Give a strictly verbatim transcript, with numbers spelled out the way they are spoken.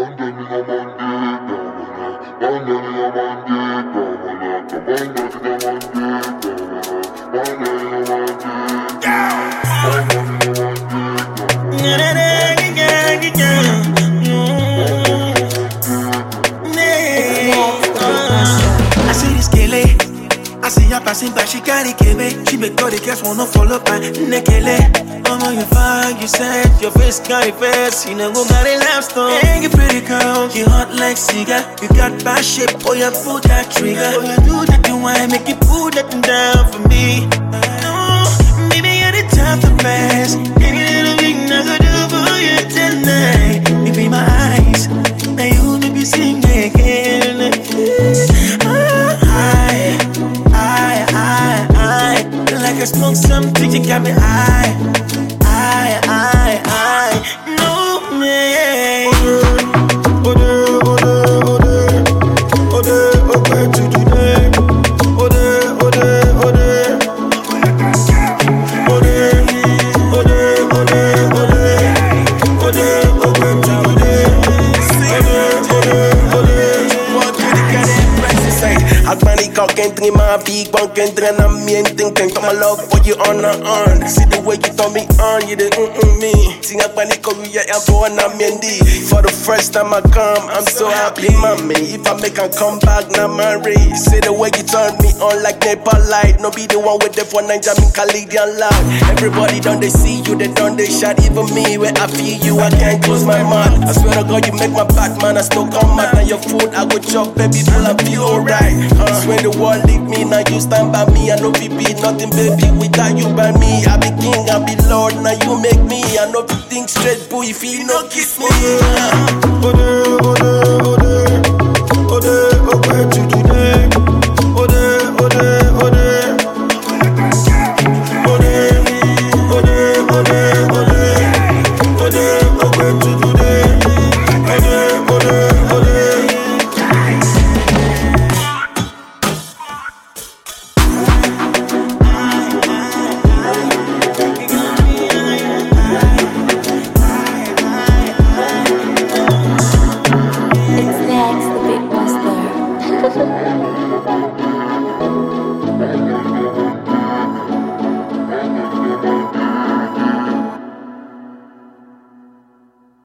Passing by, she carry kebe. She make all the girls wanna follow by Nekele. Mama, you fine, you said your face carry face. You know go got a love stone. Hey, you pretty girl, you hot like cigar. You got bad shape, oh you pull that trigger. Oh you do that you want, make you pull that down for me. No, maybe you're the time to pass. Give me a little bit, I go do for you tonight. You be my eyes, now you may be singing again. I, I, I, I, like I smoke something, you got me high. I, I, I, no man. Ode, ode, ode, ode, ode, ode, to today. Ode, ode, ode, ode, ode, ode, ode, ode, ode, to today. Ode, ode, ode, what did you get it? Agmani kau kentri ma big bang kentri na mienting keng come love for you on and on. See the way you turn me on, you did mm mm me. Sing agmani kau you am born na miendi. For the first time I come, I'm so happy, mommy. If I make a come back, na marry. See the way you turn me on like Nepal light. No be the one with the for Ninja me Canadian loud. Everybody done they see you, they done they shot. Even me when I feel you, I can't close my mouth. I swear to God, you make my back man, I still come out. Now your food, I go chop, baby, full of you, alright. Uh, when the world leave me, now you stand by me. I know we be nothing, baby, without you by me. I be king, I be lord, now you make me. I know you think straight, boy, if you no kiss me. Uh,